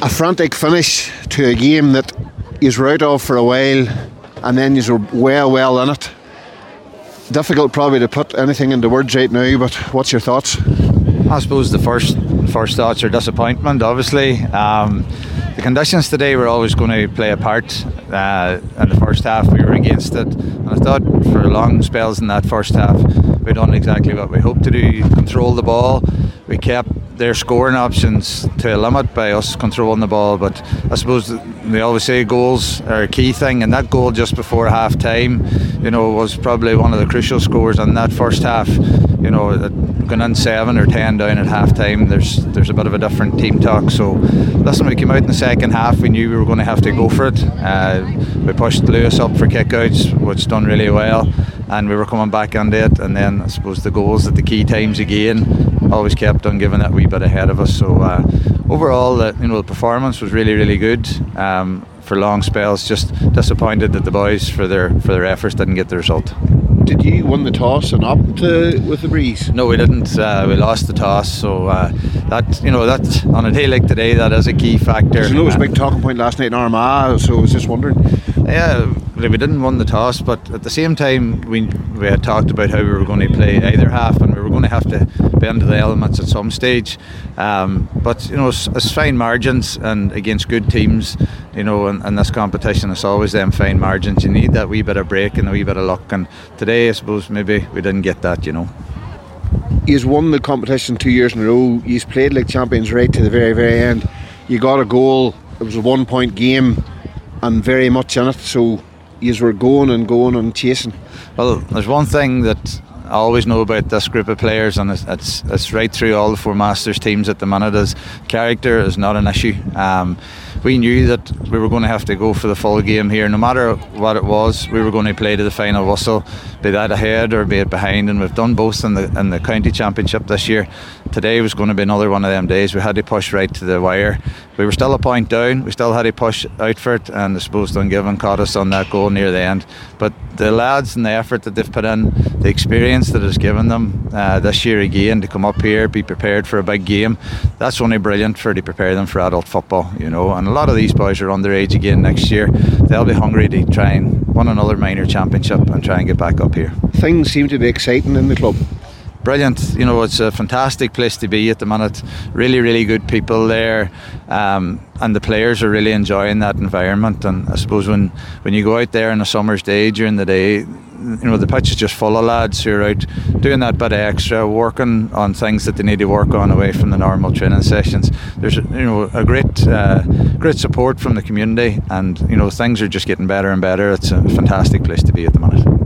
frantic finish to a game that you were out of for a while, and then you were well in it. Difficult probably to put anything into words right now, but what's your thoughts? I suppose the first thoughts are disappointment, obviously. The conditions today were always going to play a part. In the first half we were against it, and I thought for long spells in that first half we done exactly what we hoped to do: control the ball. We kept their scoring options to a limit by us controlling the ball, but I suppose we always say goals are a key thing, and that goal just before half time, was probably one of the crucial scores in that first half. Going in 7 or 10 down at half time, there's a bit of a different team talk. So listen, we came out in the second half, we knew we were going to have to go for it. We pushed Lewis up for kickouts, which done really well, and we were coming back into it, and then I suppose the goals at the key times again always kept on giving that wee bit ahead of us. So overall, the performance was really, really good. For long spells, just disappointed that the boys for their efforts didn't get the result. Did you win the toss and opt with the breeze? No, we didn't. We lost the toss, so that on a day like today, that is a key factor. It was a big talking point last night in Armagh, so I was just wondering. Yeah, we didn't win the toss, but at the same time we had talked about how we were going to play either half, and we were going to have to bend to the elements at some stage. But it's fine margins, and against good teams, in this competition, it's always them fine margins. You need that wee bit of break and a wee bit of luck, and today I suppose maybe we didn't get that. You've won the competition 2 years in a row. You've played like champions right to the very, very end. You got a goal. It was a 1 point game and very much in it, so you were going and chasing. Well, there's one thing that I always know about this group of players, and it's right through all the Four Masters teams at the minute, is character is not an issue. We knew that we were going to have to go for the full game here. No matter what it was, we were going to play to the final whistle, be that ahead or be it behind, and we've done both in the county championship this year. Today was going to be another one of them days. We had to push right to the wire. We were still a point down, we still had to push out for it, and I suppose Dungiven caught us on that goal near the end. But the lads and the effort that they've put in, the experience that has given them this year again to come up here, be prepared for a big game, that's only brilliant to prepare them for adult football, and a lot of these boys are underage again next year. They'll be hungry to try and win another minor championship and try and get back up here. Things seem to be exciting in the club. Brilliant. It's a fantastic place to be at the minute. Really, really good people there, and the players are really enjoying that environment. And I suppose when you go out there on a summer's day during the day, the pitch is just full of lads who are out doing that bit of extra, working on things that they need to work on away from the normal training sessions. There's a great support from the community, and things are just getting better and better. It's a fantastic place to be at the minute.